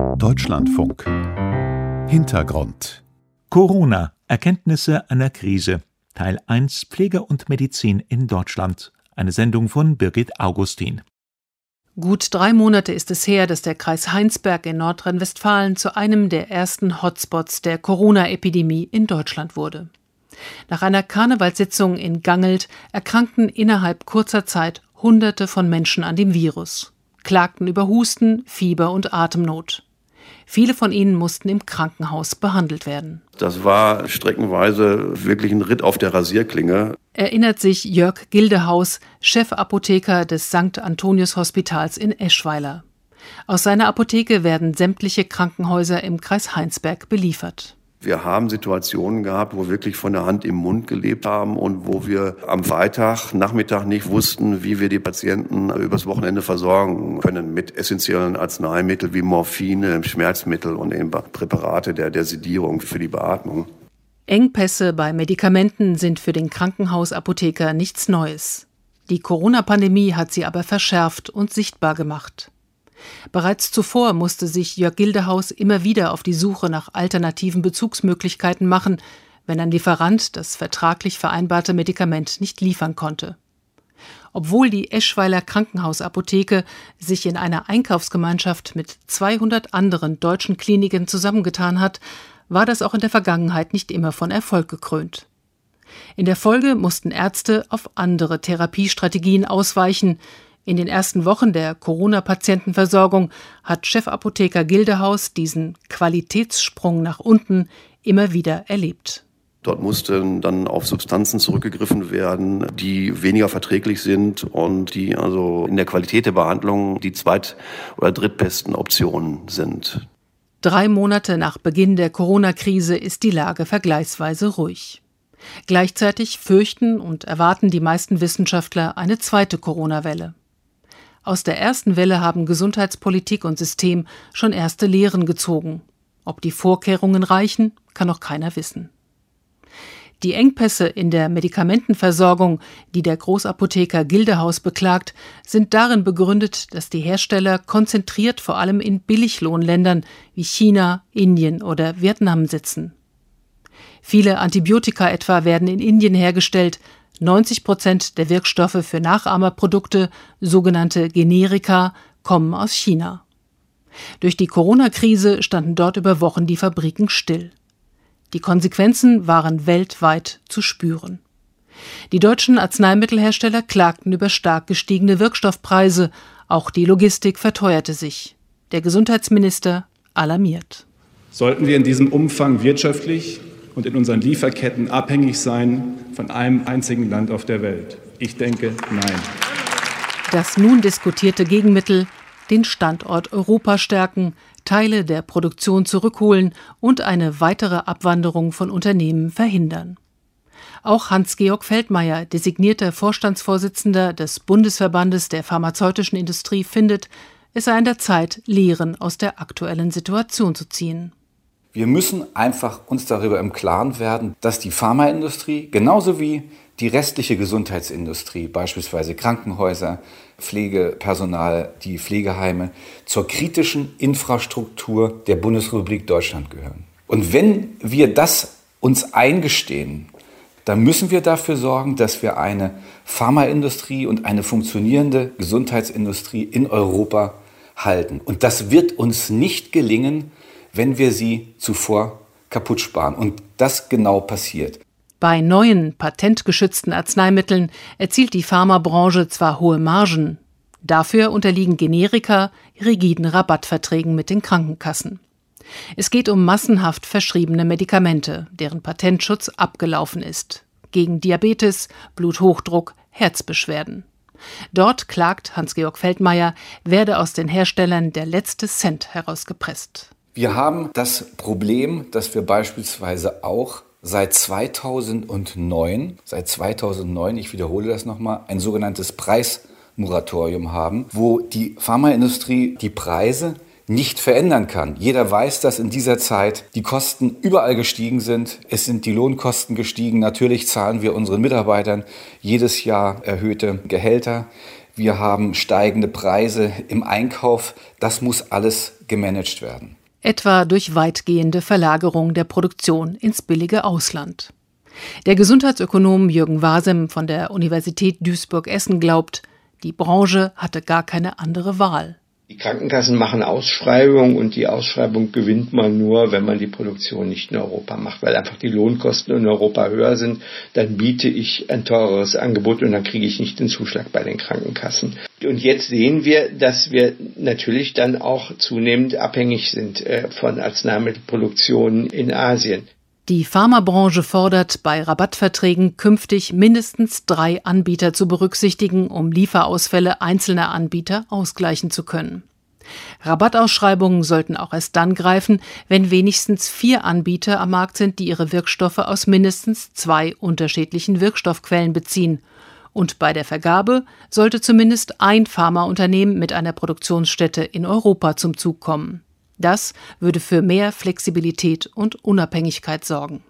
Deutschlandfunk. Hintergrund. Corona. Erkenntnisse einer Krise. Teil 1. Pflege und Medizin in Deutschland. Eine Sendung von Birgit Augustin. Gut 3 Monate ist es her, dass der Kreis Heinsberg in Nordrhein-Westfalen zu einem der ersten Hotspots der Corona-Epidemie in Deutschland wurde. Nach einer Karnevalssitzung in Gangelt erkrankten innerhalb kurzer Zeit Hunderte von Menschen an dem Virus, klagten über Husten, Fieber und Atemnot. Viele von ihnen mussten im Krankenhaus behandelt werden. Das war streckenweise wirklich ein Ritt auf der Rasierklinge. Erinnert sich Jörg Gildehaus, Chefapotheker des St. Antonius Hospitals in Eschweiler. Aus seiner Apotheke werden sämtliche Krankenhäuser im Kreis Heinsberg beliefert. Wir haben Situationen gehabt, wo wir wirklich von der Hand im Mund gelebt haben und wo wir am Nachmittag nicht wussten, wie wir die Patienten übers Wochenende versorgen können mit essentiellen Arzneimitteln wie Morphine, Schmerzmittel und eben Präparate der Sedierung für die Beatmung. Engpässe bei Medikamenten sind für den Krankenhausapotheker nichts Neues. Die Corona-Pandemie hat sie aber verschärft und sichtbar gemacht. Bereits zuvor musste sich Jörg Gildehaus immer wieder auf die Suche nach alternativen Bezugsmöglichkeiten machen, wenn ein Lieferant das vertraglich vereinbarte Medikament nicht liefern konnte. Obwohl die Eschweiler Krankenhausapotheke sich in einer Einkaufsgemeinschaft mit 200 anderen deutschen Kliniken zusammengetan hat, war das auch in der Vergangenheit nicht immer von Erfolg gekrönt. In der Folge mussten Ärzte auf andere Therapiestrategien ausweichen. In den ersten Wochen der Corona-Patientenversorgung hat Chefapotheker Gildehaus diesen Qualitätssprung nach unten immer wieder erlebt. Dort mussten dann auf Substanzen zurückgegriffen werden, die weniger verträglich sind und die also in der Qualität der Behandlung die zweit- oder drittbesten Optionen sind. 3 Monate nach Beginn der Corona-Krise ist die Lage vergleichsweise ruhig. Gleichzeitig fürchten und erwarten die meisten Wissenschaftler eine zweite Corona-Welle. Aus der ersten Welle haben Gesundheitspolitik und System schon erste Lehren gezogen. Ob die Vorkehrungen reichen, kann noch keiner wissen. Die Engpässe in der Medikamentenversorgung, die der Großapotheker Gildehaus beklagt, sind darin begründet, dass die Hersteller konzentriert vor allem in Billiglohnländern wie China, Indien oder Vietnam sitzen. Viele Antibiotika etwa werden in Indien hergestellt. 90% der Wirkstoffe für Nachahmerprodukte, sogenannte Generika, kommen aus China. Durch die Corona-Krise standen dort über Wochen die Fabriken still. Die Konsequenzen waren weltweit zu spüren. Die deutschen Arzneimittelhersteller klagten über stark gestiegene Wirkstoffpreise, auch die Logistik verteuerte sich. Der Gesundheitsminister alarmiert. Sollten wir in diesem Umfang wirtschaftlich und in unseren Lieferketten abhängig sein von einem einzigen Land auf der Welt? Ich denke, nein. Das nun diskutierte Gegenmittel: den Standort Europa stärken, Teile der Produktion zurückholen und eine weitere Abwanderung von Unternehmen verhindern. Auch Hans-Georg Feldmayer, designierter Vorstandsvorsitzender des Bundesverbandes der pharmazeutischen Industrie, findet, es sei an der Zeit, Lehren aus der aktuellen Situation zu ziehen. Wir müssen einfach uns darüber im Klaren werden, dass die Pharmaindustrie genauso wie die restliche Gesundheitsindustrie, beispielsweise Krankenhäuser, Pflegepersonal, die Pflegeheime, zur kritischen Infrastruktur der Bundesrepublik Deutschland gehören. Und wenn wir das uns eingestehen, dann müssen wir dafür sorgen, dass wir eine Pharmaindustrie und eine funktionierende Gesundheitsindustrie in Europa halten. Und das wird uns nicht gelingen, wenn wir sie zuvor kaputt sparen. Und das genau passiert. Bei neuen, patentgeschützten Arzneimitteln erzielt die Pharmabranche zwar hohe Margen. Dafür unterliegen Generika rigiden Rabattverträgen mit den Krankenkassen. Es geht um massenhaft verschriebene Medikamente, deren Patentschutz abgelaufen ist. Gegen Diabetes, Bluthochdruck, Herzbeschwerden. Dort, klagt Hans-Georg Feldmayer, werde aus den Herstellern der letzte Cent herausgepresst. Wir haben das Problem, dass wir beispielsweise auch seit 2009, ich wiederhole das nochmal, ein sogenanntes Preismoratorium haben, wo die Pharmaindustrie die Preise nicht verändern kann. Jeder weiß, dass in dieser Zeit die Kosten überall gestiegen sind. Es sind die Lohnkosten gestiegen. Natürlich zahlen wir unseren Mitarbeitern jedes Jahr erhöhte Gehälter. wir haben steigende Preise im Einkauf. Das muss alles gemanagt werden. Etwa durch weitgehende Verlagerung der Produktion ins billige Ausland. Der Gesundheitsökonom Jürgen Wasem von der Universität Duisburg-Essen glaubt, die Branche hatte gar keine andere Wahl. Die Krankenkassen machen Ausschreibungen und die Ausschreibung gewinnt man nur, wenn man die Produktion nicht in Europa macht, weil einfach die Lohnkosten in Europa höher sind. Dann biete ich ein teureres Angebot und dann kriege ich nicht den Zuschlag bei den Krankenkassen. Und jetzt sehen wir, dass wir natürlich dann auch zunehmend abhängig sind von Arzneimittelproduktionen in Asien. Die Pharmabranche fordert, bei Rabattverträgen künftig mindestens 3 Anbieter zu berücksichtigen, um Lieferausfälle einzelner Anbieter ausgleichen zu können. Rabattausschreibungen sollten auch erst dann greifen, wenn wenigstens 4 Anbieter am Markt sind, die ihre Wirkstoffe aus mindestens 2 unterschiedlichen Wirkstoffquellen beziehen. Und bei der Vergabe sollte zumindest ein Pharmaunternehmen mit einer Produktionsstätte in Europa zum Zug kommen. Das würde für mehr Flexibilität und Unabhängigkeit sorgen.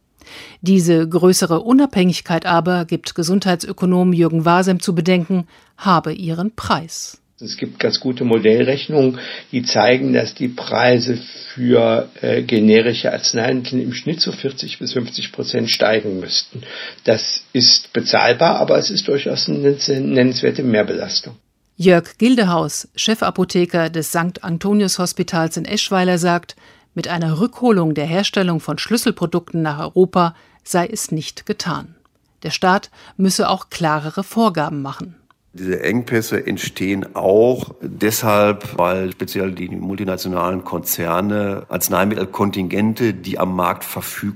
Diese größere Unabhängigkeit aber, gibt Gesundheitsökonom Jürgen Wasem zu bedenken, habe ihren Preis. Es gibt ganz gute Modellrechnungen, die zeigen, dass die Preise für generische Arzneimittel im Schnitt so 40-50% steigen müssten. Das ist bezahlbar, aber es ist durchaus eine nennenswerte Mehrbelastung. Jörg Gildehaus, Chefapotheker des St. Antonius Hospitals in Eschweiler, sagt, mit einer Rückholung der Herstellung von Schlüsselprodukten nach Europa sei es nicht getan. Der Staat müsse auch klarere Vorgaben machen. Diese Engpässe entstehen auch deshalb, weil speziell die multinationalen Konzerne Arzneimittelkontingente, die am Markt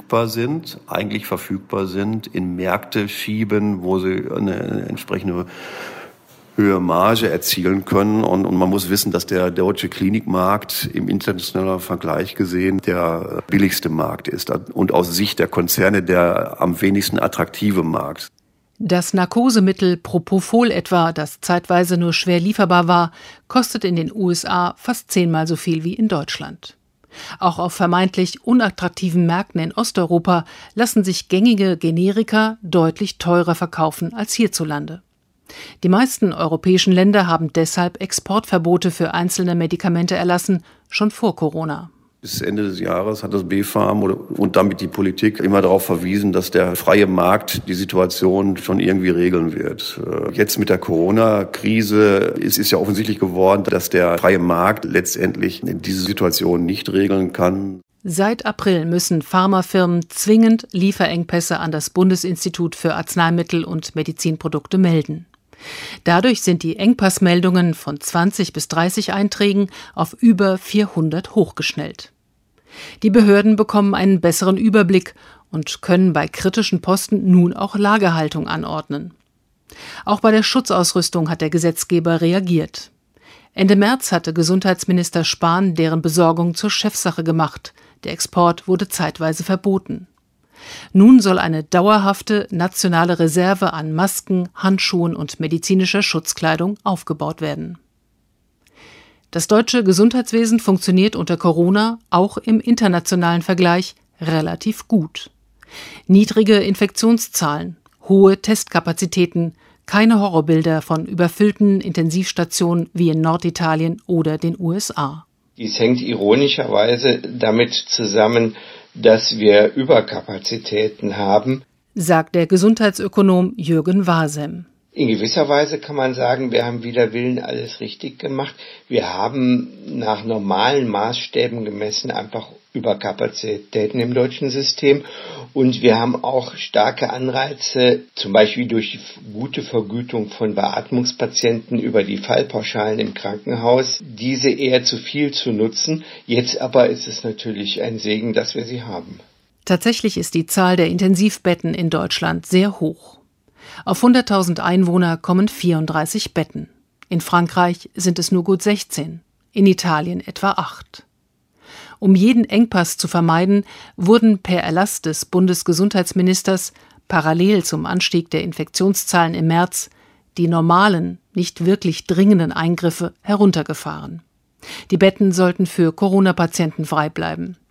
eigentlich verfügbar sind, in Märkte schieben, wo sie eine entsprechende höhere Marge erzielen können. Und man muss wissen, dass der deutsche Klinikmarkt im internationalen Vergleich gesehen der billigste Markt ist und aus Sicht der Konzerne der am wenigsten attraktive Markt. Das Narkosemittel Propofol etwa, das zeitweise nur schwer lieferbar war, kostet in den USA fast 10-mal so viel wie in Deutschland. Auch auf vermeintlich unattraktiven Märkten in Osteuropa lassen sich gängige Generika deutlich teurer verkaufen als hierzulande. Die meisten europäischen Länder haben deshalb Exportverbote für einzelne Medikamente erlassen, schon vor Corona. Bis Ende des Jahres hat das BfArM und damit die Politik immer darauf verwiesen, dass der freie Markt die Situation schon irgendwie regeln wird. Jetzt mit der Corona-Krise ist ja offensichtlich geworden, dass der freie Markt letztendlich diese Situation nicht regeln kann. Seit April müssen Pharmafirmen zwingend Lieferengpässe an das Bundesinstitut für Arzneimittel und Medizinprodukte melden. Dadurch sind die Engpassmeldungen von 20 bis 30 Einträgen auf über 400 hochgeschnellt. Die Behörden bekommen einen besseren Überblick und können bei kritischen Posten nun auch Lagerhaltung anordnen. Auch bei der Schutzausrüstung hat der Gesetzgeber reagiert. Ende März hatte Gesundheitsminister Spahn deren Besorgung zur Chefsache gemacht. Der Export wurde zeitweise verboten. Nun soll eine dauerhafte nationale Reserve an Masken, Handschuhen und medizinischer Schutzkleidung aufgebaut werden. Das deutsche Gesundheitswesen funktioniert unter Corona auch im internationalen Vergleich relativ gut. Niedrige Infektionszahlen, hohe Testkapazitäten, keine Horrorbilder von überfüllten Intensivstationen wie in Norditalien oder den USA. Dies hängt ironischerweise damit zusammen, dass wir Überkapazitäten haben, sagt der Gesundheitsökonom Jürgen Wasem. In gewisser Weise kann man sagen, wir haben wider Willen alles richtig gemacht. Wir haben nach normalen Maßstäben gemessen einfach Überkapazitäten im deutschen System und wir haben auch starke Anreize, zum Beispiel durch die gute Vergütung von Beatmungspatienten über die Fallpauschalen im Krankenhaus, diese eher zu viel zu nutzen. Jetzt aber ist es natürlich ein Segen, dass wir sie haben. Tatsächlich ist die Zahl der Intensivbetten in Deutschland sehr hoch. Auf 100.000 Einwohner kommen 34 Betten. In Frankreich sind es nur gut 16, in Italien etwa 8. Um jeden Engpass zu vermeiden, wurden per Erlass des Bundesgesundheitsministers parallel zum Anstieg der Infektionszahlen im März die normalen, nicht wirklich dringenden Eingriffe heruntergefahren. Die Betten sollten für Corona-Patienten frei bleiben.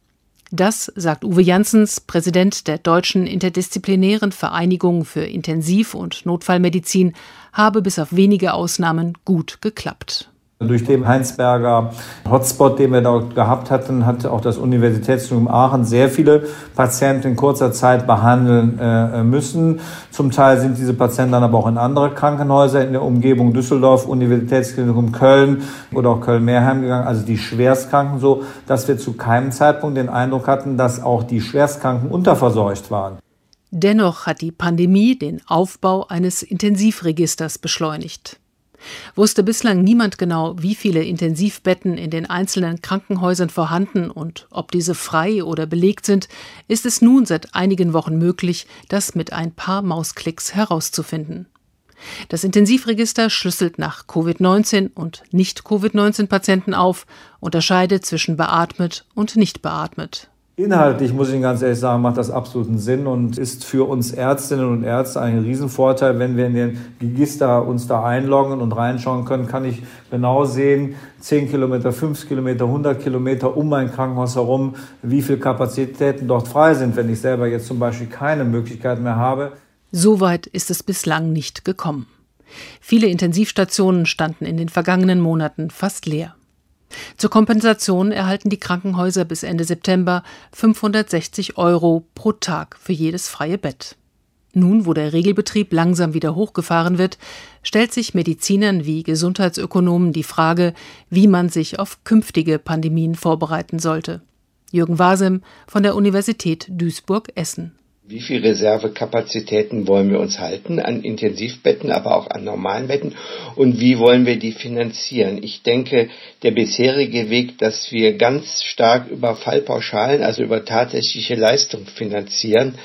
Das, sagt Uwe Janssens, Präsident der Deutschen Interdisziplinären Vereinigung für Intensiv- und Notfallmedizin, habe bis auf wenige Ausnahmen gut geklappt. Durch den Heinsberger Hotspot, den wir dort gehabt hatten, hat auch das Universitätsklinikum Aachen sehr viele Patienten in kurzer Zeit behandeln müssen. Zum Teil sind diese Patienten dann aber auch in andere Krankenhäuser in der Umgebung Düsseldorf, Universitätsklinikum Köln oder auch Köln-Meerheim gegangen, also die Schwerstkranken, so dass wir zu keinem Zeitpunkt den Eindruck hatten, dass auch die Schwerstkranken unterversorgt waren. Dennoch hat die Pandemie den Aufbau eines Intensivregisters beschleunigt. Wusste bislang niemand genau, wie viele Intensivbetten in den einzelnen Krankenhäusern vorhanden und ob diese frei oder belegt sind, ist es nun seit einigen Wochen möglich, das mit ein paar Mausklicks herauszufinden. Das Intensivregister schlüsselt nach Covid-19 und Nicht-Covid-19-Patienten auf, unterscheidet zwischen beatmet und nicht beatmet. Inhaltlich, muss ich Ihnen ganz ehrlich sagen, macht das absoluten Sinn und ist für uns Ärztinnen und Ärzte ein Riesenvorteil. Wenn wir in den Register uns da einloggen und reinschauen können, kann ich genau sehen, 10 Kilometer, 5 Kilometer, 100 Kilometer um mein Krankenhaus herum, wie viele Kapazitäten dort frei sind, wenn ich selber jetzt zum Beispiel keine Möglichkeit mehr habe. Soweit ist es bislang nicht gekommen. Viele Intensivstationen standen in den vergangenen Monaten fast leer. Zur Kompensation erhalten die Krankenhäuser bis Ende September 560 € pro Tag für jedes freie Bett. Nun, wo der Regelbetrieb langsam wieder hochgefahren wird, stellt sich Medizinern wie Gesundheitsökonomen die Frage, wie man sich auf künftige Pandemien vorbereiten sollte. Jürgen Wasem von der Universität Duisburg-Essen. Wie viel Reservekapazitäten wollen wir uns halten an Intensivbetten, aber auch an normalen Betten? Und wie wollen wir die finanzieren? Ich denke, der bisherige Weg, dass wir ganz stark über Fallpauschalen, also über tatsächliche Leistung finanzieren,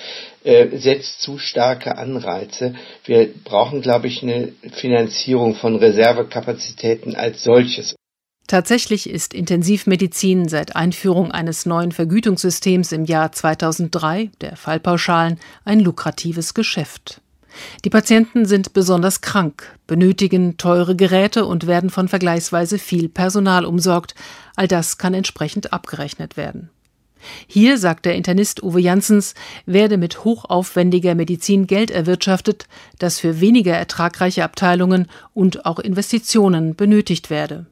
setzt zu starke Anreize. Wir brauchen, glaube ich, eine Finanzierung von Reservekapazitäten als solches. Tatsächlich ist Intensivmedizin seit Einführung eines neuen Vergütungssystems im Jahr 2003, der Fallpauschalen, ein lukratives Geschäft. Die Patienten sind besonders krank, benötigen teure Geräte und werden von vergleichsweise viel Personal umsorgt. All das kann entsprechend abgerechnet werden. Hier, sagt der Internist Uwe Janssens, werde mit hochaufwendiger Medizin Geld erwirtschaftet, das für weniger ertragreiche Abteilungen und auch Investitionen benötigt werde.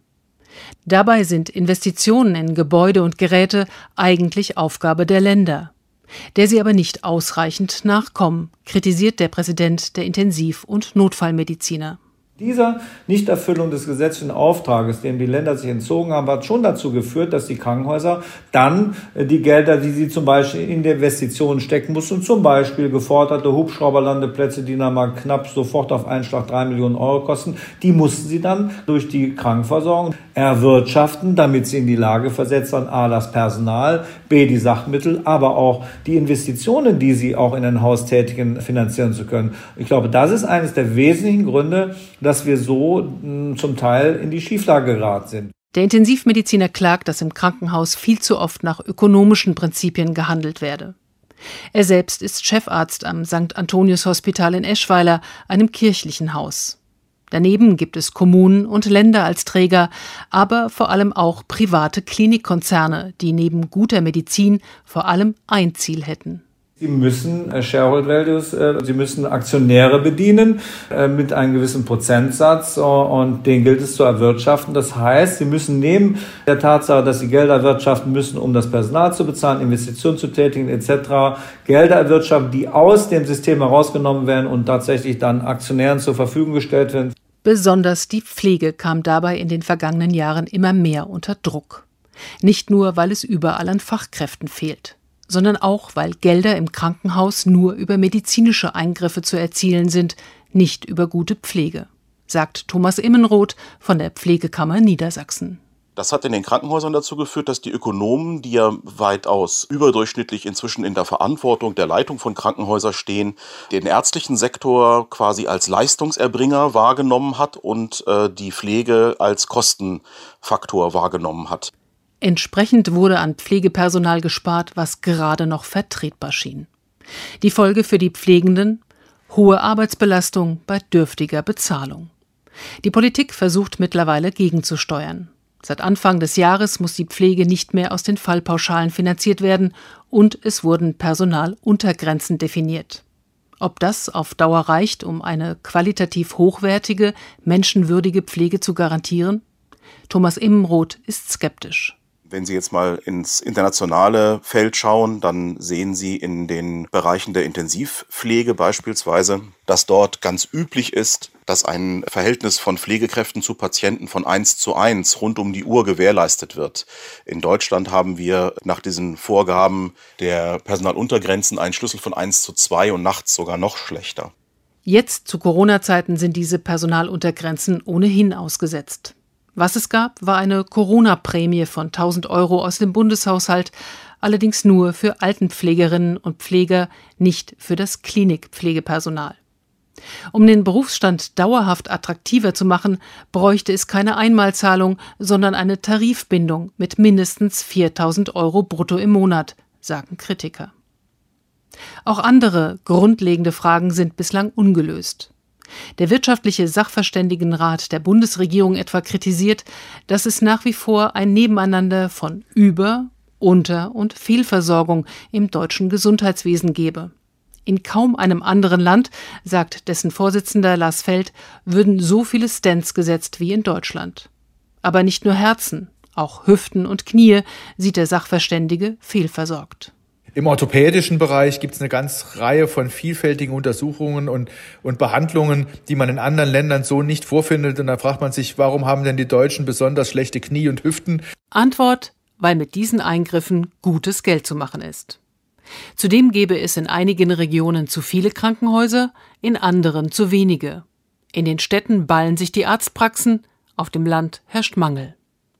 Dabei sind Investitionen in Gebäude und Geräte eigentlich Aufgabe der Länder, der sie aber nicht ausreichend nachkommen, kritisiert der Präsident der Intensiv- und Notfallmediziner. Dieser Nichterfüllung des gesetzlichen Auftrages, dem die Länder sich entzogen haben, hat schon dazu geführt, dass die Krankenhäuser dann die Gelder, die sie zum Beispiel in die Investitionen stecken mussten, zum Beispiel geforderte Hubschrauberlandeplätze, die dann mal knapp sofort auf einen Schlag 3 Millionen € kosten, die mussten sie dann durch die Krankenversorgung erwirtschaften, damit sie in die Lage versetzt waren, a, das Personal, b, die Sachmittel, aber auch die Investitionen, die sie auch in den Haus tätigen, finanzieren zu können. Ich glaube, das ist eines der wesentlichen Gründe, dass wir so zum Teil in die Schieflage geraten sind. Der Intensivmediziner klagt, dass im Krankenhaus viel zu oft nach ökonomischen Prinzipien gehandelt werde. Er selbst ist Chefarzt am St. Antonius Hospital in Eschweiler, einem kirchlichen Haus. Daneben gibt es Kommunen und Länder als Träger, aber vor allem auch private Klinikkonzerne, die neben guter Medizin vor allem ein Ziel hätten. Sie müssen Shareholder Values, Sie müssen Aktionäre bedienen mit einem gewissen Prozentsatz und den gilt es zu erwirtschaften. Das heißt, Sie müssen neben der Tatsache, dass Sie Gelder erwirtschaften müssen, um das Personal zu bezahlen, Investitionen zu tätigen etc., Gelder erwirtschaften, die aus dem System herausgenommen werden und tatsächlich dann Aktionären zur Verfügung gestellt werden. Besonders die Pflege kam dabei in den vergangenen Jahren immer mehr unter Druck. Nicht nur, weil es überall an Fachkräften fehlt, sondern auch, weil Gelder im Krankenhaus nur über medizinische Eingriffe zu erzielen sind, nicht über gute Pflege, sagt Thomas Immenroth von der Pflegekammer Niedersachsen. Das hat in den Krankenhäusern dazu geführt, dass die Ökonomen, die ja weitaus überdurchschnittlich inzwischen in der Verantwortung der Leitung von Krankenhäusern stehen, den ärztlichen Sektor quasi als Leistungserbringer wahrgenommen hat und die Pflege als Kostenfaktor wahrgenommen hat. Entsprechend wurde an Pflegepersonal gespart, was gerade noch vertretbar schien. Die Folge für die Pflegenden? Hohe Arbeitsbelastung bei dürftiger Bezahlung. Die Politik versucht mittlerweile gegenzusteuern. Seit Anfang des Jahres muss die Pflege nicht mehr aus den Fallpauschalen finanziert werden und es wurden Personaluntergrenzen definiert. Ob das auf Dauer reicht, um eine qualitativ hochwertige, menschenwürdige Pflege zu garantieren? Thomas Immenroth ist skeptisch. Wenn Sie jetzt mal ins internationale Feld schauen, dann sehen Sie in den Bereichen der Intensivpflege beispielsweise, dass dort ganz üblich ist, dass ein Verhältnis von Pflegekräften zu Patienten von 1:1 rund um die Uhr gewährleistet wird. In Deutschland haben wir nach diesen Vorgaben der Personaluntergrenzen einen Schlüssel von 1:2 und nachts sogar noch schlechter. Jetzt zu Corona-Zeiten sind diese Personaluntergrenzen ohnehin ausgesetzt. Was es gab, war eine Corona-Prämie von 1.000 € aus dem Bundeshaushalt, allerdings nur für Altenpflegerinnen und Pfleger, nicht für das Klinikpflegepersonal. Um den Berufsstand dauerhaft attraktiver zu machen, bräuchte es keine Einmalzahlung, sondern eine Tarifbindung mit mindestens 4.000 € brutto im Monat, sagen Kritiker. Auch andere grundlegende Fragen sind bislang ungelöst. Der wirtschaftliche Sachverständigenrat der Bundesregierung etwa kritisiert, dass es nach wie vor ein Nebeneinander von Über-, Unter- und Fehlversorgung im deutschen Gesundheitswesen gebe. In kaum einem anderen Land, sagt dessen Vorsitzender Lars Feld, würden so viele Stents gesetzt wie in Deutschland. Aber nicht nur Herzen, auch Hüften und Knie sieht der Sachverständige fehlversorgt. Im orthopädischen Bereich gibt es eine ganze Reihe von vielfältigen Untersuchungen und Behandlungen, die man in anderen Ländern so nicht vorfindet. Und da fragt man sich, warum haben denn die Deutschen besonders schlechte Knie und Hüften? Antwort, weil mit diesen Eingriffen gutes Geld zu machen ist. Zudem gäbe es in einigen Regionen zu viele Krankenhäuser, in anderen zu wenige. In den Städten ballen sich die Arztpraxen, auf dem Land herrscht Mangel.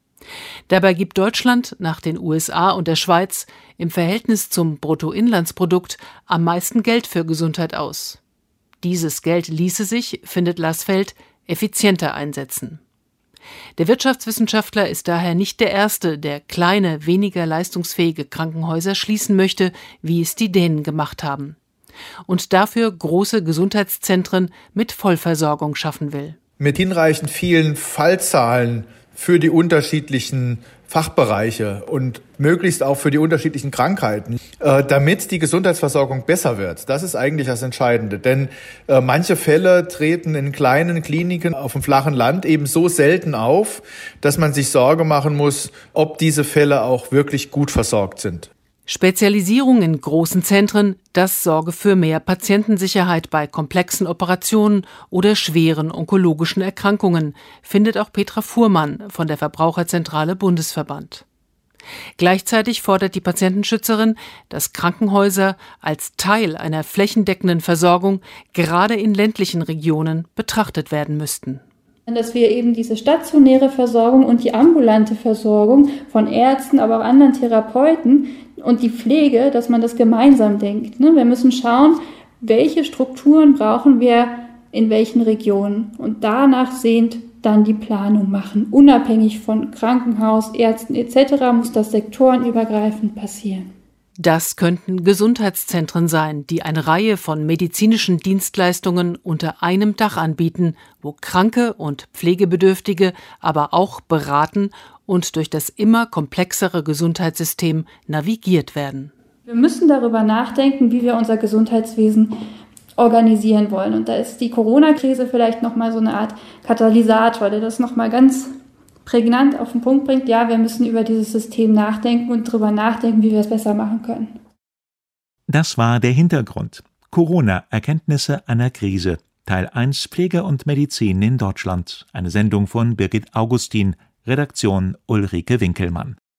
Dabei gibt Deutschland nach den USA und der Schweiz im Verhältnis zum Bruttoinlandsprodukt am meisten Geld für Gesundheit aus. Dieses Geld ließe sich, findet Lars Feld, effizienter einsetzen. Der Wirtschaftswissenschaftler ist daher nicht der Erste, der kleine, weniger leistungsfähige Krankenhäuser schließen möchte, wie es die Dänen gemacht haben. Und dafür große Gesundheitszentren mit Vollversorgung schaffen will. Mit hinreichend vielen Fallzahlen für die unterschiedlichen Fachbereiche und möglichst auch für die unterschiedlichen Krankheiten, damit die Gesundheitsversorgung besser wird. Das ist eigentlich das Entscheidende. Denn manche Fälle treten in kleinen Kliniken auf dem flachen Land eben so selten auf, dass man sich Sorge machen muss, ob diese Fälle auch wirklich gut versorgt sind. Spezialisierung in großen Zentren, das sorge für mehr Patientensicherheit bei komplexen Operationen oder schweren onkologischen Erkrankungen, findet auch Petra Fuhrmann von der Verbraucherzentrale Bundesverband. Gleichzeitig fordert die Patientenschützerin, dass Krankenhäuser als Teil einer flächendeckenden Versorgung gerade in ländlichen Regionen betrachtet werden müssten. Dass wir eben diese stationäre Versorgung und die ambulante Versorgung von Ärzten, aber auch anderen Therapeuten und die Pflege, dass man das gemeinsam denkt. Wir müssen schauen, welche Strukturen brauchen wir in welchen Regionen und danach sehend dann die Planung machen. Unabhängig von Krankenhaus, Ärzten etc. muss das sektorenübergreifend passieren. Das könnten Gesundheitszentren sein, die eine Reihe von medizinischen Dienstleistungen unter einem Dach anbieten, wo Kranke und Pflegebedürftige aber auch beraten und durch das immer komplexere Gesundheitssystem navigiert werden. Wir müssen darüber nachdenken, wie wir unser Gesundheitswesen organisieren wollen. Und da ist die Corona-Krise vielleicht nochmal so eine Art Katalysator, der das nochmal ganz prägnant auf den Punkt bringt. Ja, wir müssen über dieses System nachdenken und darüber nachdenken, wie wir es besser machen können. Das war der Hintergrund. Corona, Erkenntnisse einer Krise. Teil 1 Pflege und Medizin in Deutschland. Eine Sendung von Birgit Augustin. Redaktion Ulrike Winkelmann.